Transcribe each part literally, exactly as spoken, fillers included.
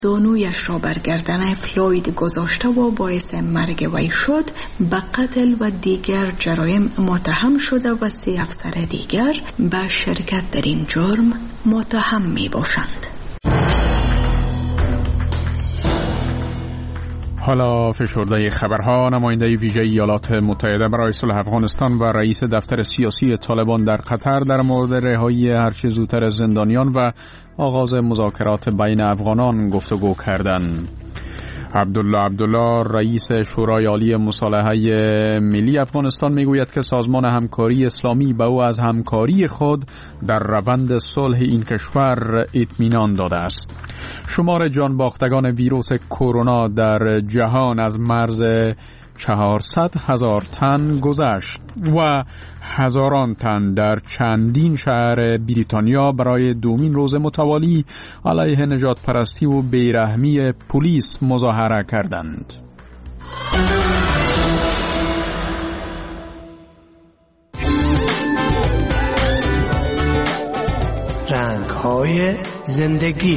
زانویش را بر گردن فلوید گذاشته و باعث مرگ وی شد، به قتل و دیگر جرایم متهم شده و سه افسر دیگر به شرکت در این جرم متهم می باشند. حالا فشرده خبرها. نماینده ویژه ایالات متحده برای صلح افغانستان و رئیس دفتر سیاسی طالبان در قطر در مورد رهایی هرچه زودتر زندانیان و آغاز مذاکرات بین افغانان گفتگو کردند. عبدالله عبدالله رئیس شورای عالی مصالحه ملی افغانستان میگوید که سازمان همکاری اسلامی به او از همکاری خود در روند صلح این کشور اطمینان داده است. شمار جان باختگان ویروس کرونا در جهان از مرز چهارصد هزار تن گذشت و هزاران تن در چندین شهر بریتانیا برای دومین روز متوالی علیه نجات پرستی و بیرحمی پلیس مظاهره کردند. رنگ‌های زندگی.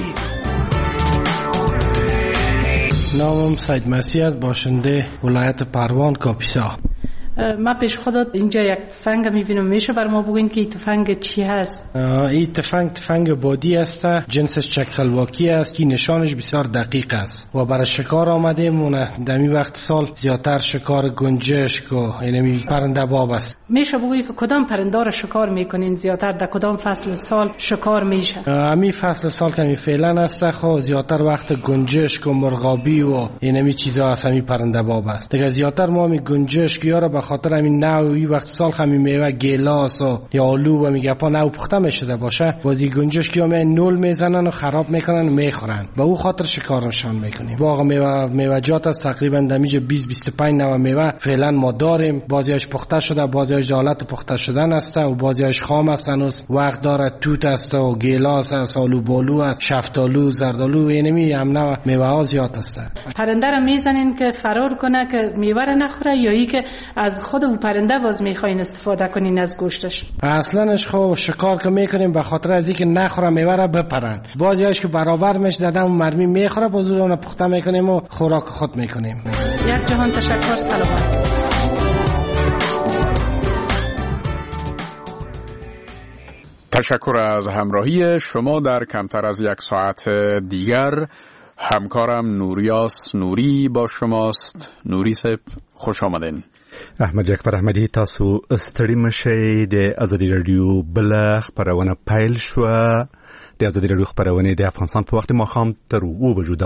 نامم سید مسیح از باشنده ولایت پروان کاپیسا. ما پیش خودت اینجا یک تفنگ میبینم، میشه بر ما بگین که این تفنگ چی هست؟ این تفنگ تفنگ بادی است، جنسش چکسلواکی است، این نشانش بسیار دقیق است و برای شکار آمدیم و در این وقت سال زیادتر شکار گنجشک و اینمی پرنده باب است. میشه بگویی که کدام پرنده را شکار میکنین زیادتر، در کدام فصل سال شکار میشه؟ همین فصل سال که می فعلا است خو زیادتر وقت گنجشک و مرغابی و اینمی چیزا است، همین پرنده باب است. دیگه زیادتر ما می گنجشک یا به خاطر همین نوعی وقت سال همین میوه گیلاس و یا آلو و میگه پا نو پخته میشده باشه، بازی گنجشک یا می نول میزنن و خراب میکنن و میخورن، به او خاطر شکارشان میکنیم. واقعا میوه میوه‌جات است تقریبا دمیج بیست بیست و پنج نوع میوه فعلا ما داریم، بعضیاش پخته شده، بعضیاش حالت پخته شدن است و بعضیاش خام است، هنوز وقت داره. توت است و گیلاس است، آلو بالو است، شفتالو، زردالو، اینمی هم نوع میوه ها زیاد است. پرنده را میزنین که فرار کنه که میوه را نخوره یا ای که از خود اون پرنده باز میخواین استفاده کنین از گوشتش؟ اصلاش خو شکار که میکنیم به خاطر از اینکه نخوره میوه را بپرن، بعضیاش که برابر میشه دادم مرمی میخوره، باز اون پخته میکنیم و خوراک خود میکنیم. یک جهان تشکر، سلامت. تشکر از همراهی شما. در کمتر از یک ساعت دیگر همکارم نوریاس نوری با شماست. نوری صاحب خوش آمدین. احمد جعفر احمدی، تاسو ستړي مشئ. د ازادي رادیو بل خبرونه پیل شو. د ازادي رادیو خبرونه د افغانستان په وخت ماښام تر اوه بجو